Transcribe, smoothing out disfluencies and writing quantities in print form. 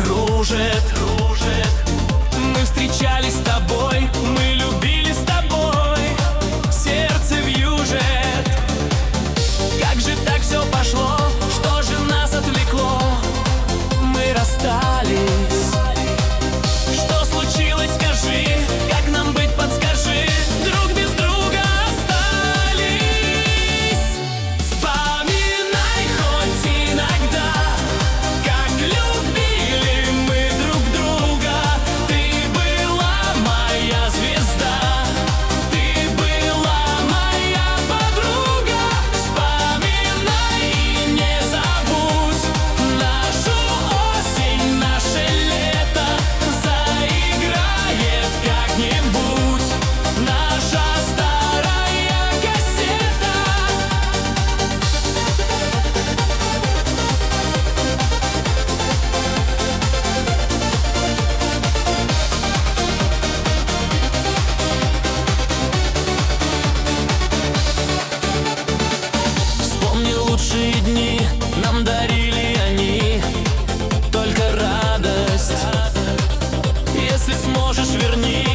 кружит. Мы встречались с тобой, мы любили с тобой, сердце вьюжит. Как же так все пошло, что же нас отвлекло? Мы расстались. Что случилось, скажи, как нам быть, подскажи. Друг без друга остались. Вспоминай хоть иногда, как любили мы друг друга. Ты была моя звезда, ты была моя подруга. Вспоминай и не забудь нашу осень, наше лето. Заиграет как-нибудь наша старая кассета. Вспомни лучшие дни, нам дарили они только радость. Если сможешь, верни